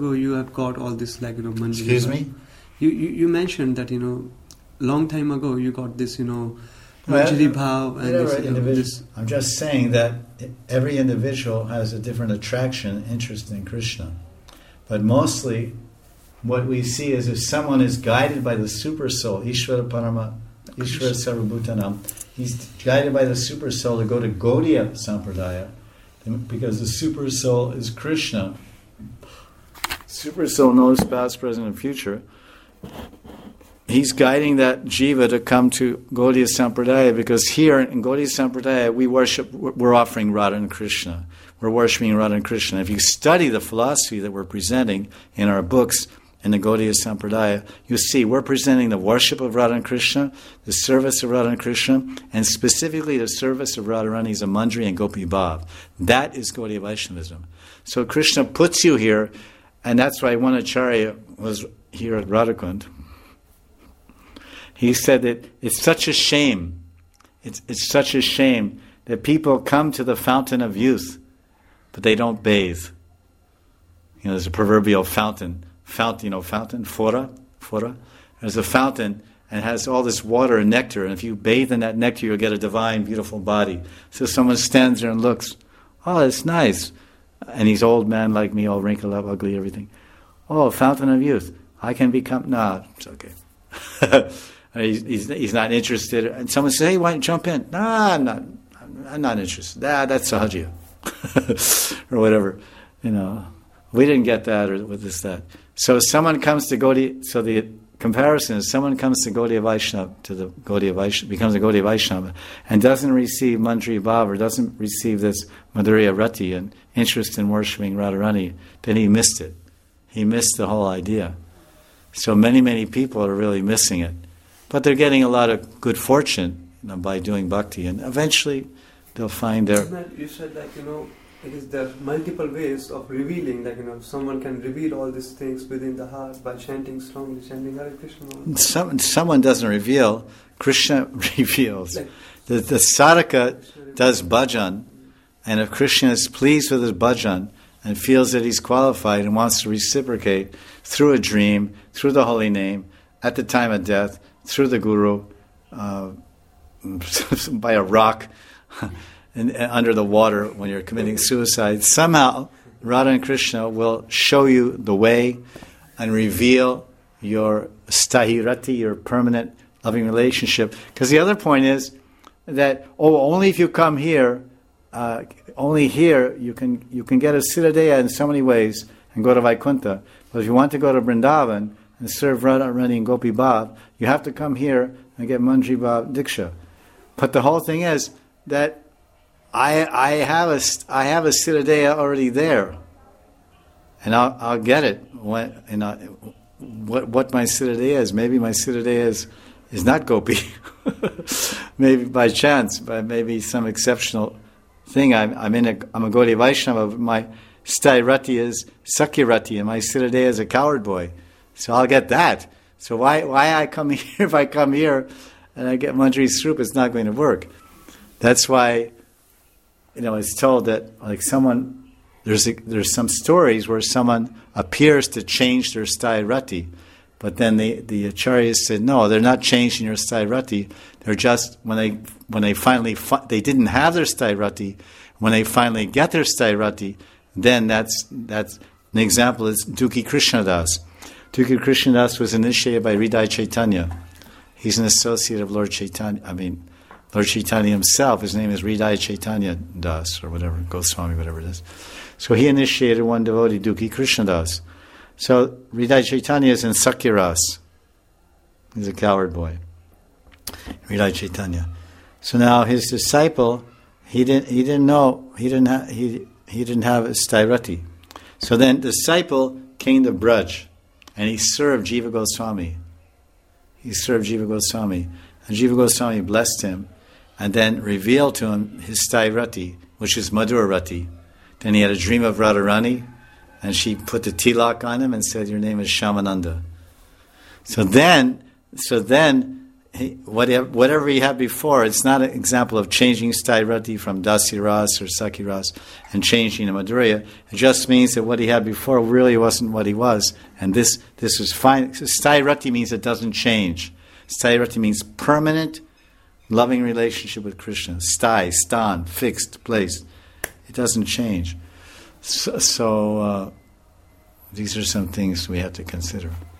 ago you have got all this Manjari. Excuse me? You mentioned that long time ago you got this Manjari Bhav and this. I'm just saying that every individual has a different attraction, interest in Krishna. But mostly what we see is if someone is guided by the super soul, Ishvara Parama, Ishvara Sarvabhutanam, he's guided by the super soul to go to Gaudiya Sampradaya, because the super soul is Krishna. Super soul knows past, present, and future. He's guiding that jiva to come to Gaudiya Sampradaya, because here in Gaudiya Sampradaya we're offering Radha and Krishna. We're worshipping Radha and Krishna. If you study the philosophy that we're presenting in our books in the Gaudiya Sampradaya, you see we're presenting the worship of Radha and Krishna, the service of Radha and Krishna, and specifically the service of Radharani's Manjari and Gopi Bhav. That is Gaudiya Vaishnavism. So Krishna puts you here, and that's why one Acharya was here at Radhakund. He said that it's such a shame, it's such a shame that people come to the fountain of youth, but they don't bathe. There's a proverbial fountain, fora. There's a fountain and it has all this water and nectar, and if you bathe in that nectar, you'll get a divine, beautiful body. So someone stands there and looks, oh, it's nice. And he's old man like me, all wrinkled up, ugly, everything. Oh, fountain of youth. I can become... No, it's okay. He's not interested. And someone says, hey, why don't you jump in? No, I'm not interested. That's Sahajiya. Or whatever. We didn't get that, or with this, that. So someone comes to Gaudiya, so the comparison is someone comes to Gaudiya Vaishnava, becomes a Gaudiya Vaishnava, and doesn't receive Manjari Bhav, or doesn't receive this Madhurya Rati and interest in worshipping Radharani, then he missed it. He missed the whole idea. So many people are really missing it. But they're getting a lot of good fortune by doing bhakti, and eventually they'll find their... You said it is there multiple ways of revealing, someone can reveal all these things within the heart by chanting strongly, chanting Hare Krishna. Someone doesn't reveal, Krishna reveals. The sadhaka does bhajan, and if Krishna is pleased with his bhajan and feels that he's qualified and wants to reciprocate through a dream, through the holy name, at the time of death, through the guru, by a rock, and under the water when you're committing suicide, somehow Radha and Krishna will show you the way and reveal your stahirati, your permanent loving relationship. Because the other point is that only if you come here, only here you can get a Siddhadeha in so many ways and go to Vaikuntha. But if you want to go to Vrindavan and serve Radha, Rani, and Gopi Bhav, you have to come here and get Manjari Bhav Diksha. But the whole thing is that I have a Siddhadeha already there, and I'll get it when what my Siddhadeha is. Maybe my Siddhadeha is not Gopi, maybe by chance, but maybe some exceptional thing. I'm a Gaudiya Vaishnava, but my Sthairati is Sakyarati, and my Siddhadeha is a coward boy. So I'll get that. So why I come here? If I come here and I get Manjari Swarup, it's not going to work. That's why, it's told that someone, there's some stories where someone appears to change their Sthairati, but then the acharyas said, no, they're not changing your Sthairati. They're just when they finally they didn't have their Sthairati. When they finally get their Sthairati, then that's an example is Dukhi Krishnadas. Dukhi Krishnadas was initiated by Hridaya Chaitanya. He's an associate of Lord Chaitanya. Lord Chaitanya himself, his name is Hridaya Chaitanya Das, or whatever, Goswami, whatever it is. So he initiated one devotee, Dukhi Krishnadas. So Hridaya Chaitanya is in Sakyaras. He's a coward boy. Hridaya Chaitanya. So now his disciple, he didn't have a Sthairati. So then the disciple came to Braj, and he served Jiva Goswami. And Jiva Goswami blessed him, and then revealed to him his Sthairati, which is Madhurarati. Then he had a dream of Radharani, and she put the tilak on him and said, your name is Shamananda. So then whatever he had before, it's not an example of changing Sthai Rati from Dasi Ras or Sakhi Ras and changing to Madhurya. It just means that what he had before really wasn't what he was. And this was fine. So Sthai Rati means it doesn't change. Sthai Rati means permanent, loving relationship with Krishna. Sthai, stan, fixed, place. It doesn't change. So these are some things we have to consider.